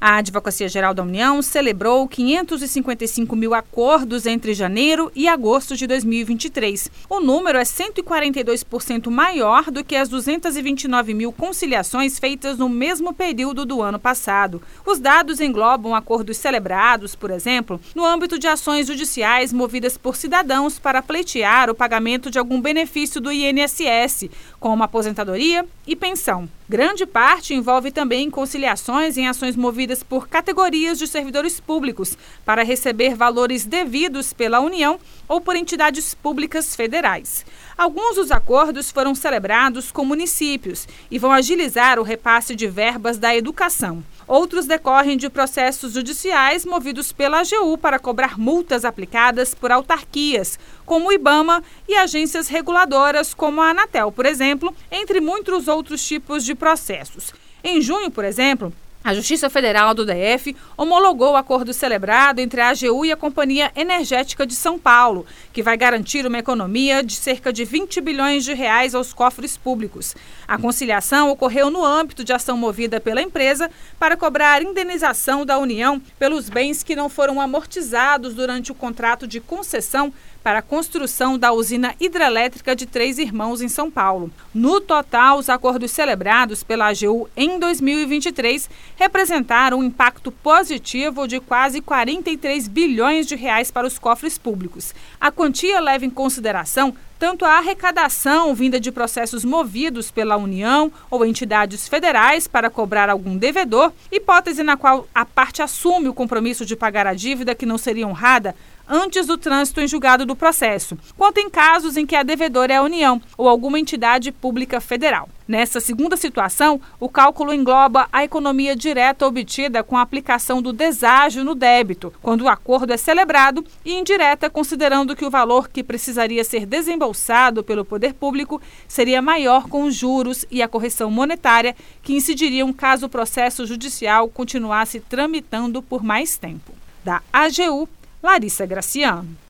A Advocacia Geral da União celebrou 555 mil acordos entre janeiro e agosto de 2023. O número é 142% maior do que as 229 mil conciliações feitas no mesmo período do ano passado. Os dados englobam acordos celebrados, por exemplo, no âmbito de ações judiciais movidas por cidadãos para pleitear o pagamento de algum benefício do INSS, como aposentadoria e pensão. Grande parte envolve também conciliações em ações movidas por categorias de servidores públicos para receber valores devidos pela União ou por entidades públicas federais. Alguns dos acordos foram celebrados com municípios e vão agilizar o repasse de verbas da educação. Outros decorrem de processos judiciais movidos pela AGU para cobrar multas aplicadas por autarquias, como o IBAMA, e agências reguladoras, como a Anatel, por exemplo, entre muitos outros tipos de processos. Em junho, por exemplo, a Justiça Federal do DF homologou o acordo celebrado entre a AGU e a Companhia Energética de São Paulo, que vai garantir uma economia de cerca de 20 bilhões de reais aos cofres públicos. A conciliação ocorreu no âmbito de ação movida pela empresa para cobrar indenização da União pelos bens que não foram amortizados durante o contrato de concessão para a construção da usina hidrelétrica de Três Irmãos, em São Paulo. No total, os acordos celebrados pela AGU em 2023 representaram um impacto positivo de quase 43 bilhões de reais para os cofres públicos. A quantia leva em consideração tanto a arrecadação vinda de processos movidos pela União ou entidades federais para cobrar algum devedor, hipótese na qual a parte assume o compromisso de pagar a dívida que não seria honrada antes do trânsito em julgado do processo, quanto em casos em que a devedora é a União ou alguma entidade pública federal. Nessa segunda situação, o cálculo engloba a economia direta obtida com a aplicação do deságio no débito, quando o acordo é celebrado, e indireta, considerando que o valor que precisaria ser desembolsado pelo poder público seria maior com os juros e a correção monetária que incidiriam caso o processo judicial continuasse tramitando por mais tempo. Da AGU, Larissa Graciano.